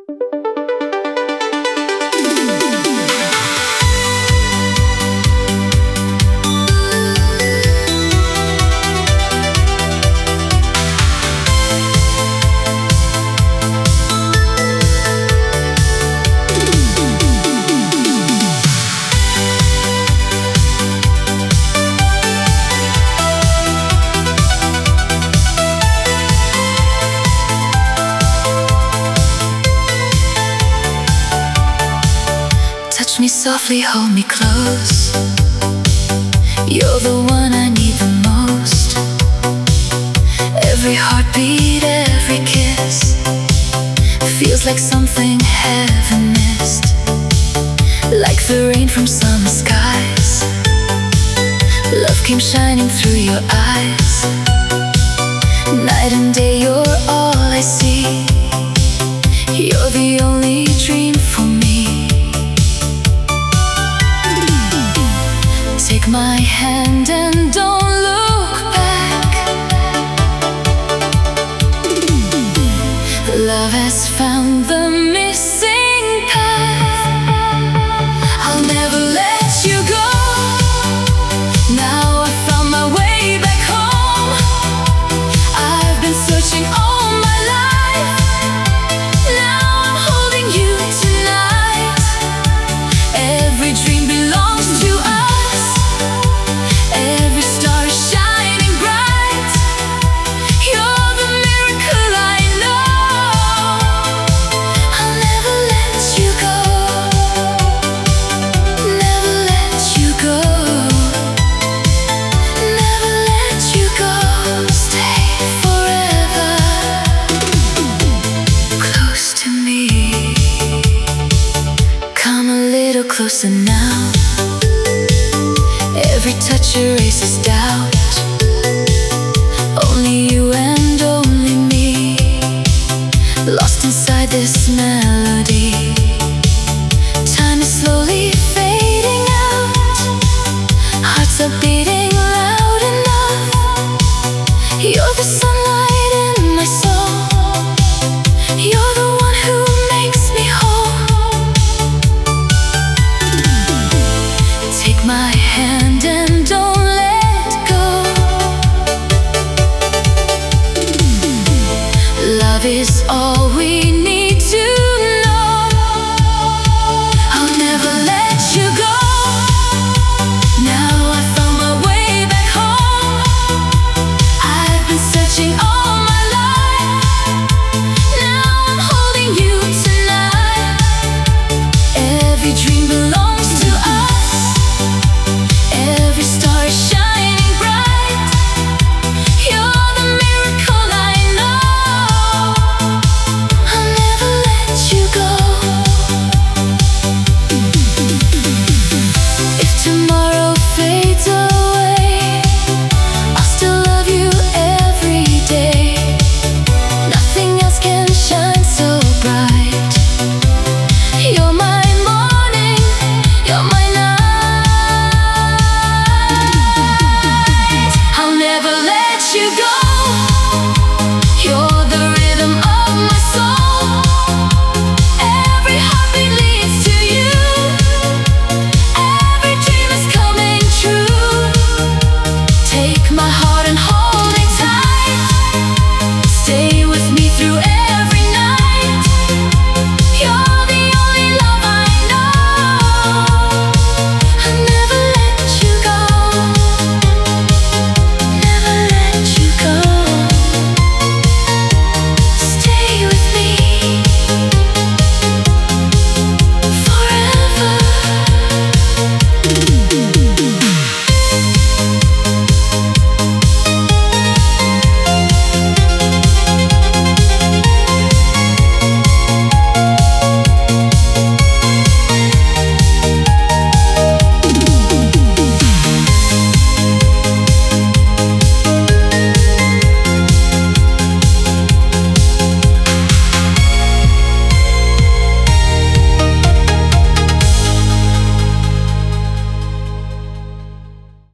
Touch me softly, hold me close. You're the one I need the most. Every heartbeat, every kiss feels like something heaven missed. Like the rain from summer skies, love came shining through your eyes. Night and day, you're all I see. You're the only dream for me. Take my hand and don't look back. Love has found the missing path. I'll never let you go. Now I found my way back home. I've been searching all my life. Now I'm holding you tonight. Every dream belongs to us. Every star is shining bright. You're the miracle I know. I'll never let you go. Never let you go. Never let you go. Stay forever close to me. Come a little closer now. Every touch erases doubt. Only you and only me, lost inside this melody. Time is slowly fading out. Hearts are beating